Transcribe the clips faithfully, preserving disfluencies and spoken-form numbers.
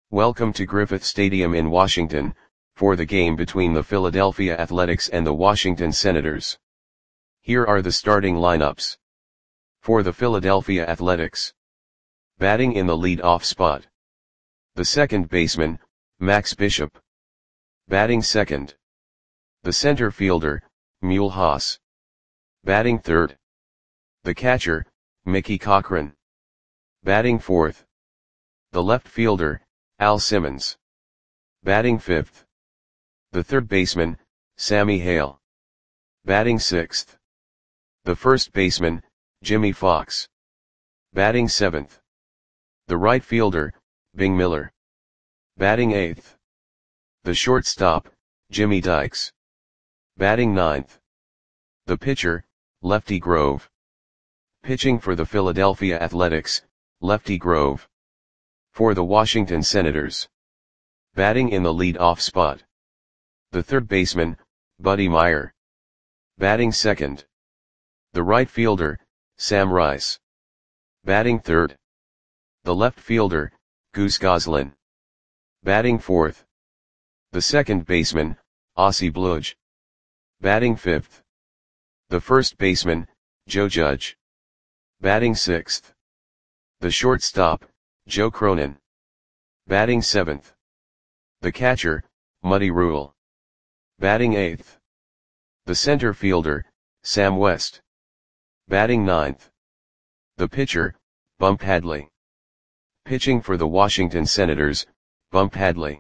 Welcome to Griffith Stadium in Washington, for the game between the Philadelphia Athletics and the Washington Senators. Here are the starting lineups. For the Philadelphia Athletics. Batting in the lead-off spot. The second baseman, Max Bishop. Batting second. The center fielder, Mule Haas. Batting third. The catcher, Mickey Cochrane. Batting fourth. The left fielder, Al Simmons. Batting fifth. The third baseman, Sammy Hale. Batting sixth. The first baseman, Jimmy Fox. Batting seventh. The right fielder, Bing Miller. Batting eighth. The shortstop, Jimmy Dykes. Batting ninth. The pitcher, Lefty Grove. Pitching for the Philadelphia Athletics, Lefty Grove. For the Washington Senators. Batting in the lead-off spot. The third baseman, Buddy Meyer. Batting second. The right fielder, Sam Rice. Batting third. The left fielder, Goose Goslin. Batting fourth. The second baseman, Ossie Bludge. Batting fifth. The first baseman, Joe Judge. Batting sixth. The shortstop, Joe Cronin. Batting seventh. The catcher, Muddy Rule. Batting eighth. The center fielder, Sam West. Batting ninth. The pitcher, Bump Hadley. Pitching for the Washington Senators, Bump Hadley.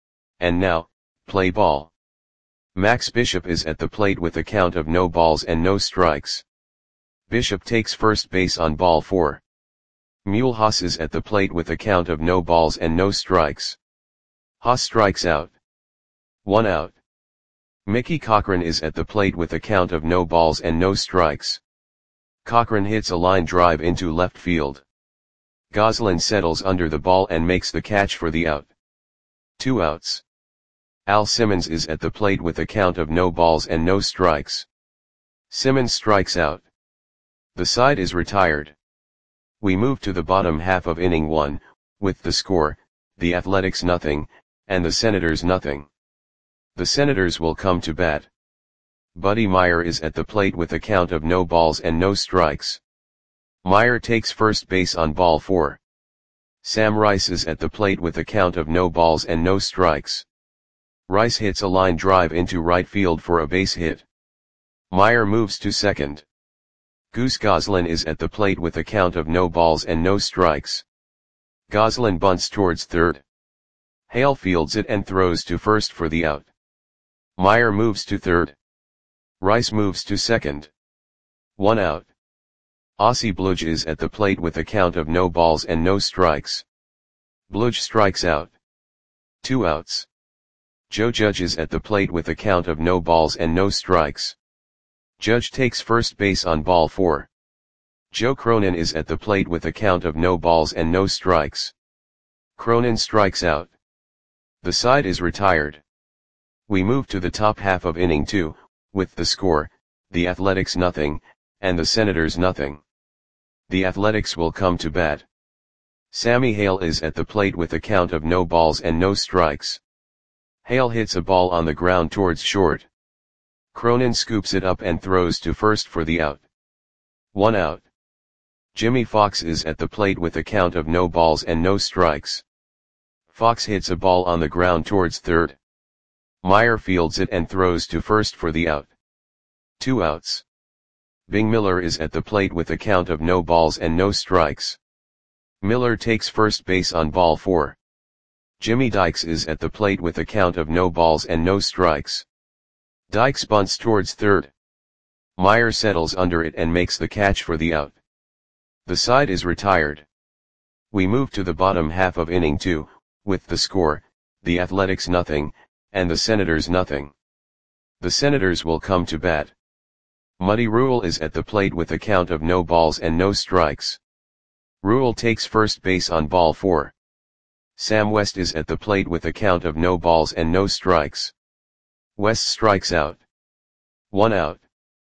And now, play ball. Max Bishop is at the plate with a count of no balls and no strikes. Bishop takes first base on ball four. Mule Haas is at the plate with a count of no balls and no strikes. Haas strikes out. One out. Mickey Cochrane is at the plate with a count of no balls and no strikes. Cochrane hits a line drive into left field. Goslin settles under the ball and makes the catch for the out. Two outs. Al Simmons is at the plate with a count of no balls and no strikes. Simmons strikes out. The side is retired. We move to the bottom half of inning one, with the score, the Athletics nothing, and the Senators nothing. The Senators will come to bat. Buddy Meyer is at the plate with a count of no balls and no strikes. Meyer takes first base on ball four. Sam Rice is at the plate with a count of no balls and no strikes. Rice hits a line drive into right field for a base hit. Meyer moves to second. Goose Goslin is at the plate with a count of no balls and no strikes. Goslin bunts towards third. Hale fields it and throws to first for the out. Meyer moves to third. Rice moves to second. One out. Ossie Bludge is at the plate with a count of no balls and no strikes. Bludge strikes out. Two outs. Joe Judge is at the plate with a count of no balls and no strikes. Judge takes first base on ball four. Joe Cronin is at the plate with a count of no balls and no strikes. Cronin strikes out. The side is retired. We move to the top half of inning two, with the score, the Athletics nothing, and the Senators nothing. The Athletics will come to bat. Sammy Hale is at the plate with a count of no balls and no strikes. Hale hits a ball on the ground towards short. Cronin scoops it up and throws to first for the out. One out. Jimmy Fox is at the plate with a count of no balls and no strikes. Fox hits a ball on the ground towards third. Meyer fields it and throws to first for the out. Two outs. Bing Miller is at the plate with a count of no balls and no strikes. Miller takes first base on ball four. Jimmy Dykes is at the plate with a count of no balls and no strikes. Dykes bunts towards third. Meyer settles under it and makes the catch for the out. The side is retired. We move to the bottom half of inning two, with the score, the Athletics nothing, and the Senators nothing. The Senators will come to bat. Muddy Rule is at the plate with a count of no balls and no strikes. Rule takes first base on ball four. Sam West is at the plate with a count of no balls and no strikes. West strikes out. One out.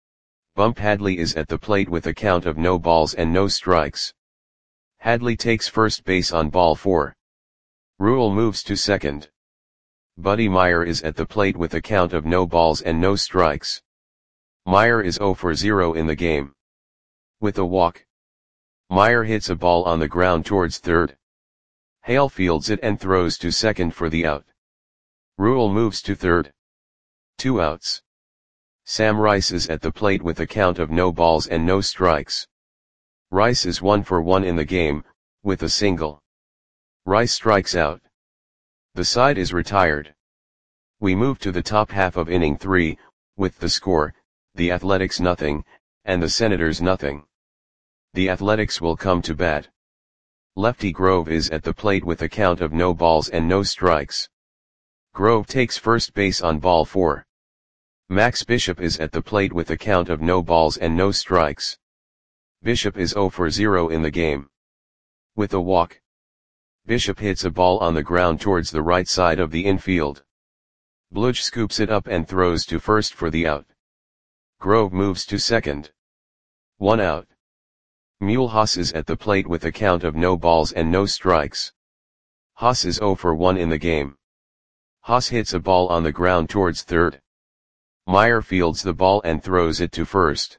Bump Hadley is at the plate with a count of no balls and no strikes. Hadley takes first base on ball four. Rule moves to second. Buddy Meyer is at the plate with a count of no balls and no strikes. Meyer is zero for zero in the game. With a walk, Meyer hits a ball on the ground towards third. Hale fields it and throws to second for the out. Rule moves to third. Two outs. Sam Rice is at the plate with a count of no balls and no strikes. Rice is one for one in the game, with a single. Rice strikes out. The side is retired. We move to the top half of inning three, with the score, the Athletics nothing, and the Senators nothing. The Athletics will come to bat. Lefty Grove is at the plate with a count of no balls and no strikes. Grove takes first base on ball four. Max Bishop is at the plate with a count of no balls and no strikes. Bishop is zero for zero in the game. With a walk, Bishop hits a ball on the ground towards the right side of the infield. Bludge scoops it up and throws to first for the out. Grove moves to second. One out. Mule Haas is at the plate with a count of no balls and no strikes. Haas is zero for one in the game. Haas hits a ball on the ground towards third. Meyer fields the ball and throws it to first.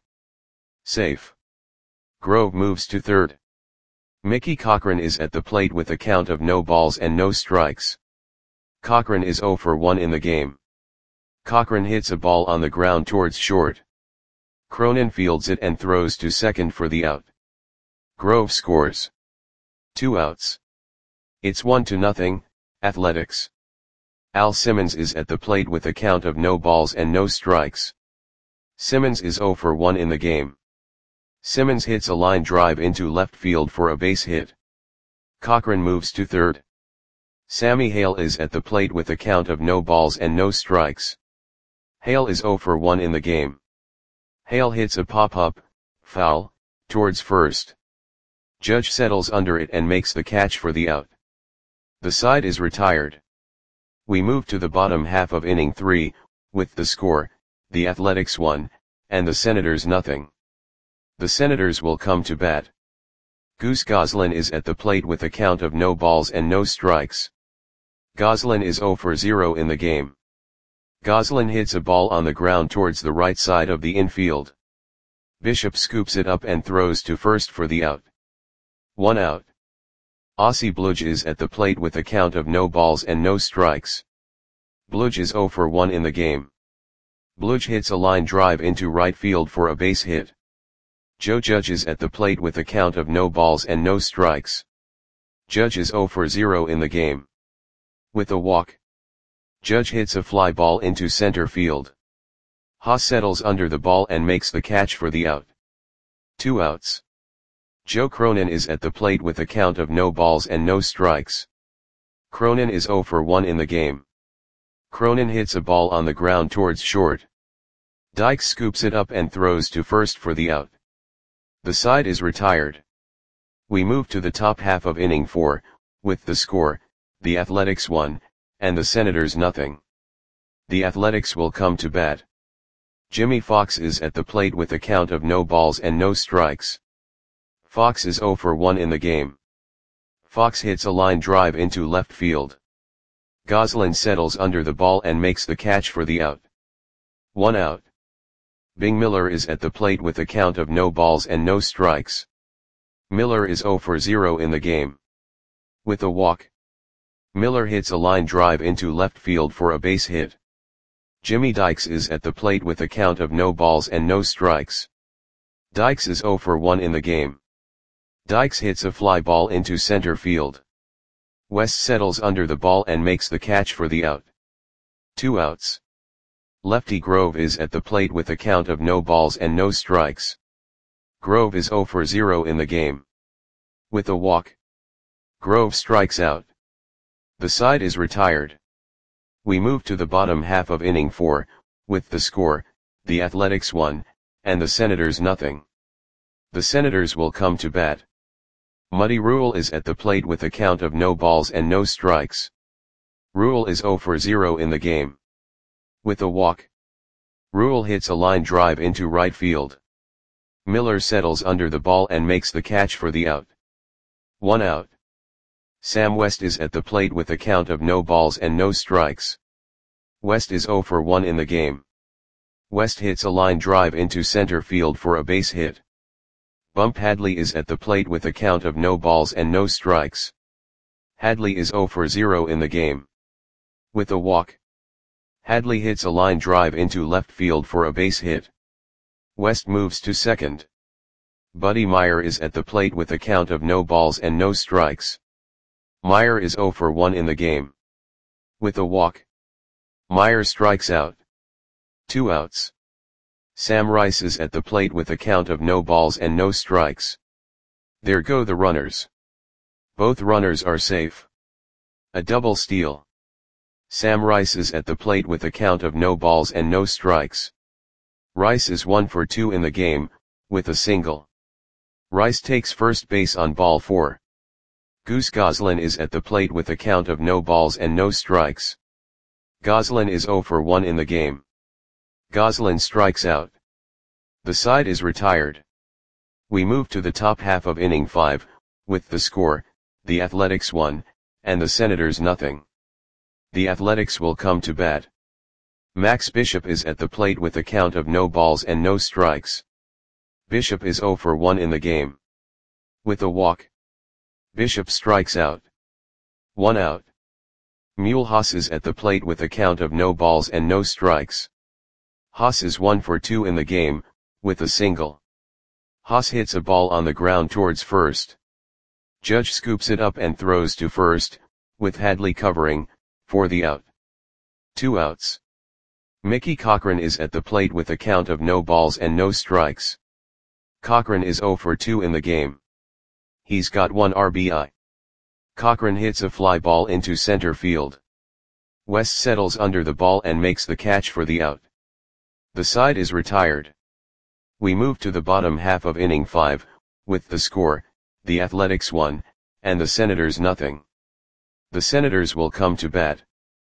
Safe. Grove moves to third. Mickey Cochran is at the plate with a count of no balls and no strikes. Cochran is zero for one in the game. Cochran hits a ball on the ground towards short. Cronin fields it and throws to second for the out. Grove scores. Two outs. It's one to nothing, Athletics. Al Simmons is at the plate with a count of no balls and no strikes. Simmons is zero for one in the game. Simmons hits a line drive into left field for a base hit. Cochran moves to third. Sammy Hale is at the plate with a count of no balls and no strikes. Hale is zero for one in the game. Hale hits a pop-up, foul, towards first. Judge settles under it and makes the catch for the out. The side is retired. We move to the bottom half of inning three, with the score, the Athletics one, and the Senators nothing. The Senators will come to bat. Goose Goslin is at the plate with a count of no balls and no strikes. Goslin is zero for zero in the game. Goslin hits a ball on the ground towards the right side of the infield. Bishop scoops it up and throws to first for the out. One out. Aussie Bludge is at the plate with a count of no balls and no strikes. Bludge is zero for one in the game. Bludge hits a line drive into right field for a base hit. Joe Judge is at the plate with a count of no balls and no strikes. Judge is zero for zero in the game. With a walk, Judge hits a fly ball into center field. Haas settles under the ball and makes the catch for the out. Two outs. Joe Cronin is at the plate with a count of no balls and no strikes. Cronin is zero for one in the game. Cronin hits a ball on the ground towards short. Dykes scoops it up and throws to first for the out. The side is retired. We move to the top half of inning four, with the score, the Athletics one, and the Senators nothing. The Athletics will come to bat. Jimmy Fox is at the plate with a count of no balls and no strikes. Fox is zero for one in the game. Fox hits a line drive into left field. Goslin settles under the ball and makes the catch for the out. One out. Bing Miller is at the plate with a count of no balls and no strikes. Miller is zero for zero in the game. With a walk, Miller hits a line drive into left field for a base hit. Jimmy Dykes is at the plate with a count of no balls and no strikes. Dykes is zero for one in the game. Dykes hits a fly ball into center field. West settles under the ball and makes the catch for the out. Two outs. Lefty Grove is at the plate with a count of no balls and no strikes. Grove is zero for zero in the game. With a walk, Grove strikes out. The side is retired. We move to the bottom half of inning four, with the score, the Athletics one, and the Senators nothing. The Senators will come to bat. Muddy Rule is at the plate with a count of no balls and no strikes. Rule is zero for zero in the game. With a walk, Rule hits a line drive into right field. Miller settles under the ball and makes the catch for the out. One out. Sam West is at the plate with a count of no balls and no strikes. West is zero for one in the game. West hits a line drive into center field for a base hit. Bump Hadley is at the plate with a count of no balls and no strikes. Hadley is zero for zero in the game. With a walk, Hadley hits a line drive into left field for a base hit. West moves to second. Buddy Meyer is at the plate with a count of no balls and no strikes. Meyer is zero for one in the game. With a walk, Meyer strikes out. Two outs. Sam Rice is at the plate with a count of no balls and no strikes. There go the runners. Both runners are safe. A double steal. Sam Rice is at the plate with a count of no balls and no strikes. Rice is one for two in the game, with a single. Rice takes first base on ball four. Goose Goslin is at the plate with a count of no balls and no strikes. Goslin is zero for one in the game. Goslin strikes out. The side is retired. We move to the top half of inning five, with the score, the Athletics one, and the Senators nothing. The Athletics will come to bat. Max Bishop is at the plate with a count of no balls and no strikes. Bishop is zero for one in the game. With a walk, Bishop strikes out. One out. Mule Haas is at the plate with a count of no balls and no strikes. Haas is one for two in the game, with a single. Haas hits a ball on the ground towards first. Judge scoops it up and throws to first, with Hadley covering, for the out. Two outs. Mickey Cochrane is at the plate with a count of no balls and no strikes. Cochrane is zero for two in the game. He's got one R B I. Cochrane hits a fly ball into center field. West settles under the ball and makes the catch for the out. The side is retired. We move to the bottom half of inning five, with the score, the Athletics one, and the Senators nothing. The Senators will come to bat.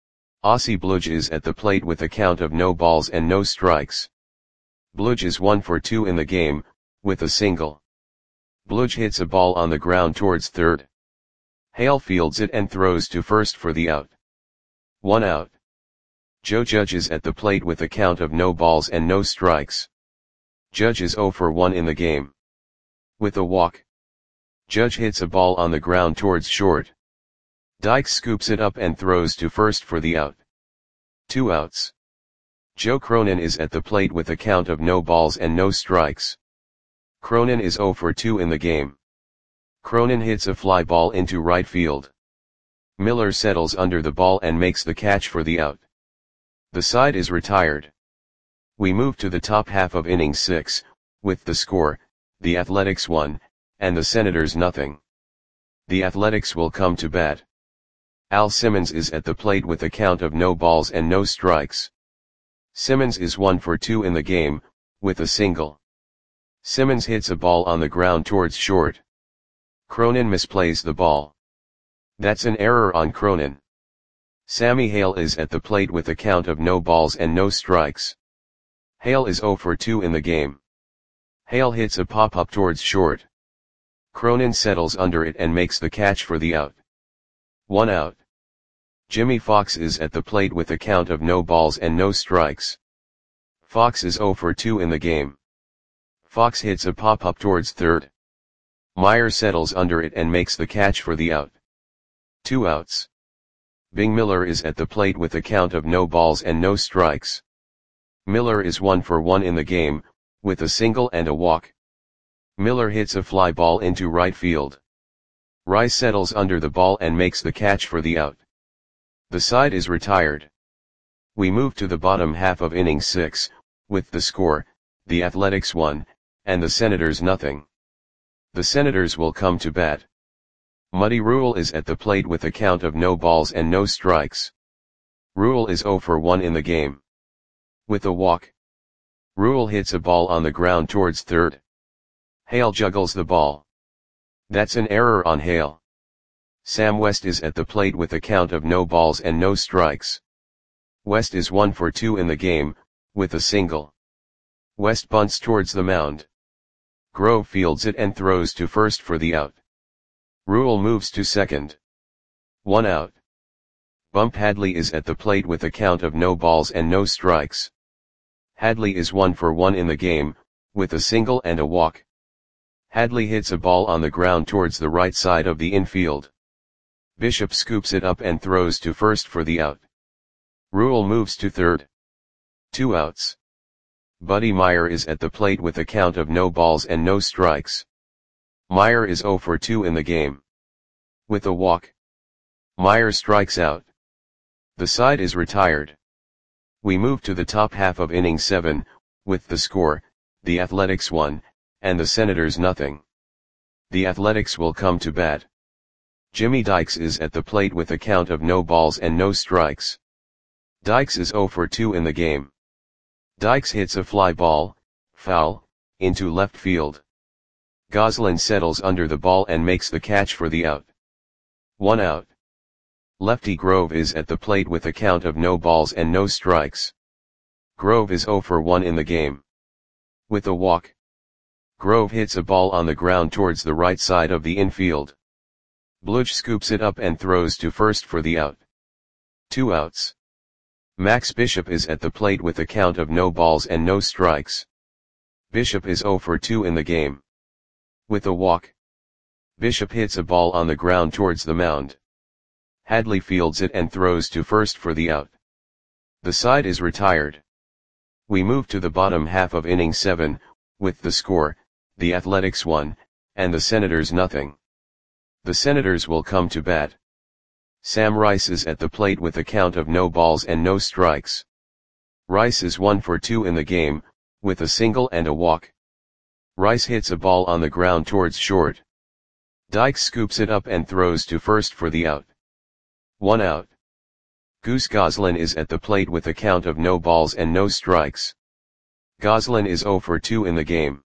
Ossie Bludge is at the plate with a count of no balls and no strikes. Bludge is one for two in the game, with a single. Bludge hits a ball on the ground towards third. Hale fields it and throws to first for the out. One out. Joe Judge is at the plate with a count of no balls and no strikes. Judge is zero for one in the game. With a walk, Judge hits a ball on the ground towards short. Dykes scoops it up and throws to first for the out. Two outs. Joe Cronin is at the plate with a count of no balls and no strikes. Cronin is zero for two in the game. Cronin hits a fly ball into right field. Miller settles under the ball and makes the catch for the out. The side is retired. We move to the top half of inning six, with the score, the Athletics one, and the Senators nothing. The Athletics will come to bat. Al Simmons is at the plate with a count of no balls and no strikes. Simmons is one for two in the game, with a single. Simmons hits a ball on the ground towards short. Cronin misplays the ball. That's an error on Cronin. Sammy Hale is at the plate with a count of no balls and no strikes. Hale is zero for two in the game. Hale hits a pop-up towards short. Cronin settles under it and makes the catch for the out. One out. Jimmy Fox is at the plate with a count of no balls and no strikes. Fox is zero for two in the game. Fox hits a pop-up towards third. Meyer settles under it and makes the catch for the out. Two outs. Bing Miller is at the plate with a count of no balls and no strikes. Miller is one for one in the game, with a single and a walk. Miller hits a fly ball into right field. Rice settles under the ball and makes the catch for the out. The side is retired. We move to the bottom half of inning six, with the score, the Athletics one, and the Senators nothing. The Senators will come to bat. Muddy Rule is at the plate with a count of no balls and no strikes. Rule is zero for one in the game. With a walk, Rule hits a ball on the ground towards third. Hale juggles the ball. That's an error on Hale. Sam West is at the plate with a count of no balls and no strikes. West is one for two in the game, with a single. West bunts towards the mound. Grove fields it and throws to first for the out. Rule moves to second. One out. Bump Hadley is at the plate with a count of no balls and no strikes. Hadley is one for one in the game, with a single and a walk. Hadley hits a ball on the ground towards the right side of the infield. Bishop scoops it up and throws to first for the out. Rule moves to third. Two outs. Buddy Meyer is at the plate with a count of no balls and no strikes. Meyer is zero for two in the game. With a walk. Meyer strikes out. The side is retired. We move to the top half of inning seven, with the score, the Athletics one, and the Senators nothing. The Athletics will come to bat. Jimmy Dykes is at the plate with a count of no balls and no strikes. Dykes is zero for two in the game. Dykes hits a fly ball, foul, into left field. Goslin settles under the ball and makes the catch for the out. One out. Lefty Grove is at the plate with a count of no balls and no strikes. Grove is zero for one in the game. With a walk. Grove hits a ball on the ground towards the right side of the infield. Bludge scoops it up and throws to first for the out. Two outs. Max Bishop is at the plate with a count of no balls and no strikes. Bishop is zero for two in the game. With a walk. Bishop hits a ball on the ground towards the mound. Hadley fields it and throws to first for the out. The side is retired. We move to the bottom half of inning seven, with the score, the Athletics one, and the Senators nothing. The Senators will come to bat. Sam Rice is at the plate with a count of no balls and no strikes. Rice is one for two in the game, with a single and a walk. Rice hits a ball on the ground towards short. Dykes scoops it up and throws to first for the out. One out. Goose Goslin is at the plate with a count of no balls and no strikes. Goslin is zero for two in the game.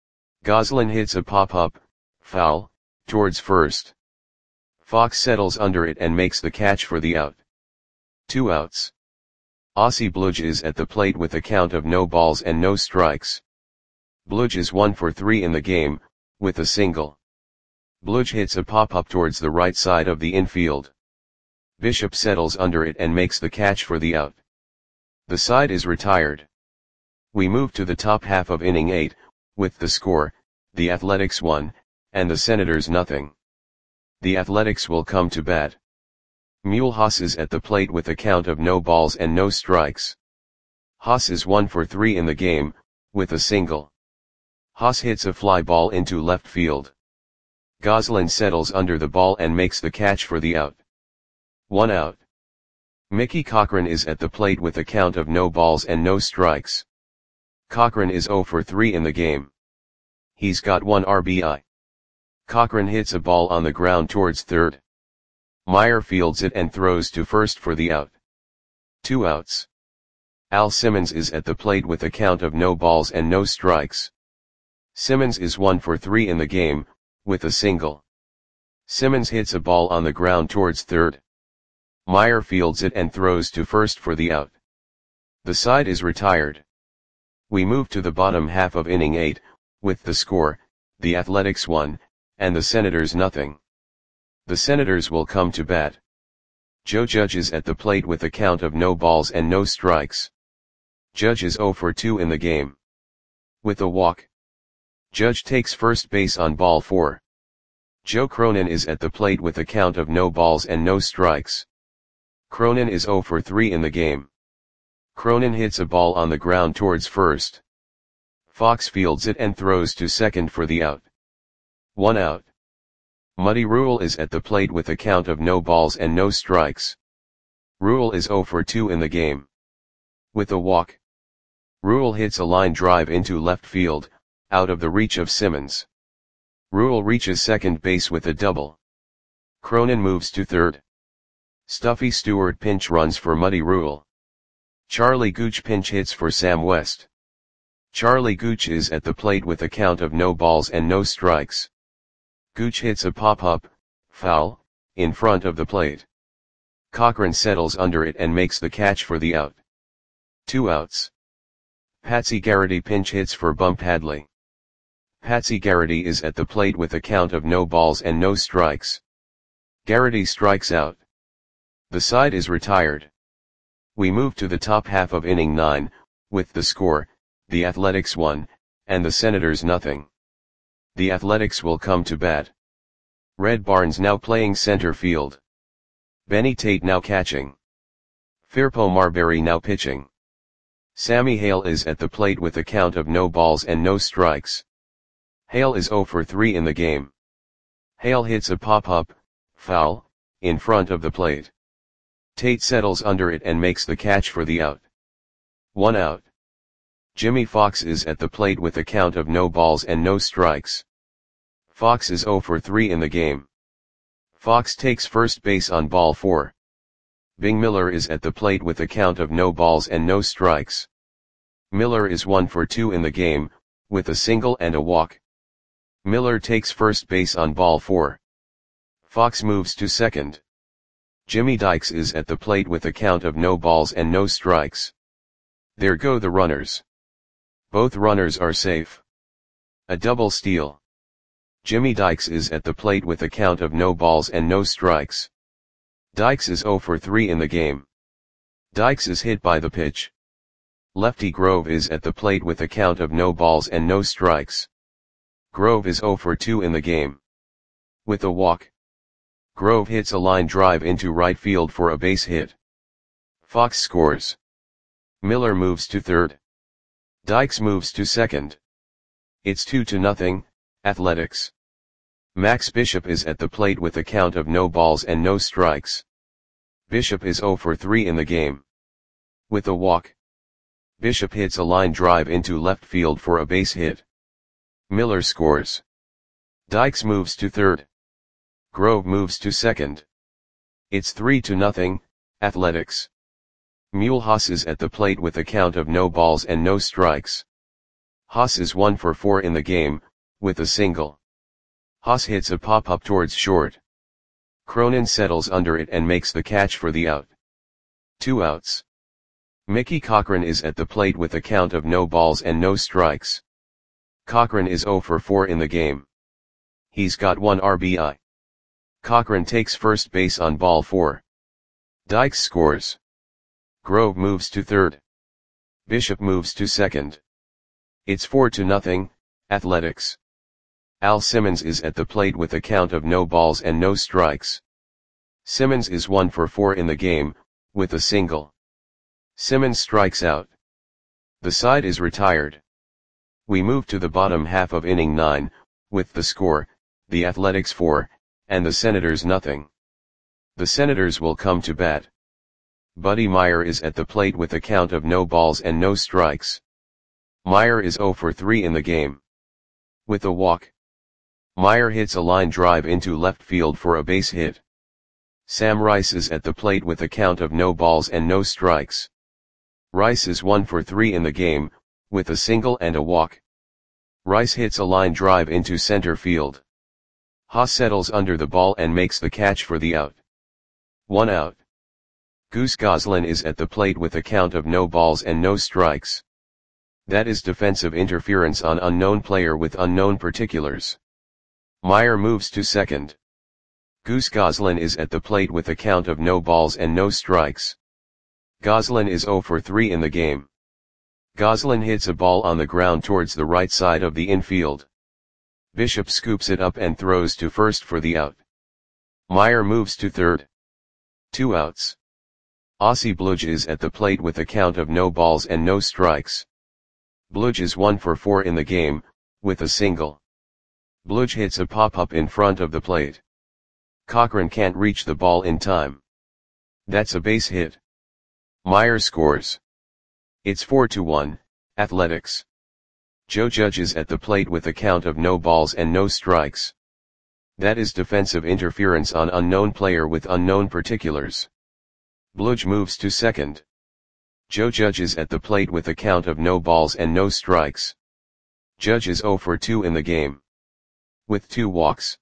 Goslin hits a pop-up, foul, towards first. Fox settles under it and makes the catch for the out. Two outs. Aussie Bludge is at the plate with a count of no balls and no strikes. Bludge is one for three in the game, with a single. Bludge hits a pop-up towards the right side of the infield. Bishop settles under it and makes the catch for the out. The side is retired. We move to the top half of inning eight, with the score, the Athletics one, and the Senators nothing. The Athletics will come to bat. Mule Haas is at the plate with a count of no balls and no strikes. Haas is one for three in the game, with a single. Haas hits a fly ball into left field. Goslin settles under the ball and makes the catch for the out. One out. Mickey Cochran is at the plate with a count of no balls and no strikes. Cochran is zero for three in the game. He's got one R B I. Cochran hits a ball on the ground towards third. Meyer fields it and throws to first for the out. Two outs. Al Simmons is at the plate with a count of no balls and no strikes. Simmons is one for three in the game, with a single. Simmons hits a ball on the ground towards third. Meyer fields it and throws to first for the out. The side is retired. We move to the bottom half of inning eight, with the score, the Athletics one, and the Senators nothing. The Senators will come to bat. Joe Judge is at the plate with a count of no balls and no strikes. Judge is zero for two in the game. With a walk. Judge takes first base on ball four. Joe Cronin is at the plate with a count of no balls and no strikes. Cronin is zero for three in the game. Cronin hits a ball on the ground towards first. Fox fields it and throws to second for the out. One out. Muddy Rule is at the plate with a count of no balls and no strikes. Rule is zero for two in the game. With a walk. Rule hits a line drive into left field, out of the reach of Simmons. Rule reaches second base with a double. Cronin moves to third. Stuffy Stewart pinch runs for Muddy Rule. Charlie Gooch pinch hits for Sam West. Charlie Gooch is at the plate with a count of no balls and no strikes. Gooch hits a pop-up, foul, in front of the plate. Cochran settles under it and makes the catch for the out. Two outs. Patsy Garrity pinch hits for Bump Hadley. Patsy Garrity is at the plate with a count of no balls and no strikes. Garrity strikes out. The side is retired. We move to the top half of inning nine, with the score, the Athletics one, and the Senators nothing. The Athletics will come to bat. Red Barnes now playing center field. Benny Tate now catching. Firpo Marbury now pitching. Sammy Hale is at the plate with a count of no balls and no strikes. Hale is oh for three in the game. Hale hits a pop-up, foul, in front of the plate. Tate settles under it and makes the catch for the out. One out. Jimmy Fox is at the plate with a count of no balls and no strikes. Fox is oh for three in the game. Fox takes first base on ball four. Bing Miller is at the plate with a count of no balls and no strikes. Miller is one for two in the game, with a single and a walk. Miller takes first base on ball four. Fox moves to second. Jimmy Dykes is at the plate with a count of no balls and no strikes. There go the runners. Both runners are safe. A double steal. Jimmy Dykes is at the plate with a count of no balls and no strikes. Dykes is oh for three in the game. Dykes is hit by the pitch. Lefty Grove is at the plate with a count of no balls and no strikes. Grove is oh for two in the game. With a walk. Grove hits a line drive into right field for a base hit. Fox scores. Miller moves to third. Dykes moves to second. It's two to nothing, Athletics. Max Bishop is at the plate with a count of no balls and no strikes. Bishop is oh for three in the game. With a walk. Bishop hits a line drive into left field for a base hit. Miller scores. Dykes moves to third. Grove moves to second. It's three to nothing, Athletics. Mule Haas is at the plate with a count of no balls and no strikes. Haas is one for four in the game, with a single. Haas hits a pop-up towards short. Cronin settles under it and makes the catch for the out. Two outs. Mickey Cochran is at the plate with a count of no balls and no strikes. Cochran is oh for four in the game. He's got one R B I. Cochran takes first base on ball four. Dykes scores. Grove moves to third. Bishop moves to second. It's four to nothing, Athletics. Al Simmons is at the plate with a count of no balls and no strikes. Simmons is one for four in the game, with a single. Simmons strikes out. The side is retired. We move to the bottom half of inning nine, with the score, the Athletics four, and the Senators nothing. The Senators will come to bat. Buddy Meyer is at the plate with a count of no balls and no strikes. Meyer is oh for three in the game. With a walk. Meyer hits a line drive into left field for a base hit. Sam Rice is at the plate with a count of no balls and no strikes. Rice is one for three in the game, with a single and a walk. Rice hits a line drive into center field. Haas settles under the ball and makes the catch for the out. One out. Goose Goslin is at the plate with a count of no balls and no strikes. That is defensive interference on unknown player with unknown particulars. Meyer moves to second. Goose Goslin is at the plate with a count of no balls and no strikes. Goslin is oh for three in the game. Goslin hits a ball on the ground towards the right side of the infield. Bishop scoops it up and throws to first for the out. Meyer moves to third. Two outs. Ossie Bludge is at the plate with a count of no balls and no strikes. Bludge is one for four in the game, with a single. Bludge hits a pop-up in front of the plate. Cochran can't reach the ball in time. That's a base hit. Meyer scores. It's four to one, Athletics. Joe Judge is at the plate with a count of no balls and no strikes. That is defensive interference on unknown player with unknown particulars. Bludge moves to second. Joe Judge is at the plate with a count of no balls and no strikes. Judge is oh for two in the game. With two walks.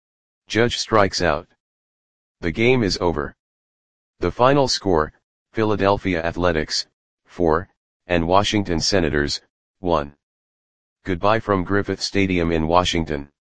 Judge strikes out. The game is over. The final score, Philadelphia Athletics, four, and Washington Senators, one. Goodbye from Griffith Stadium in Washington.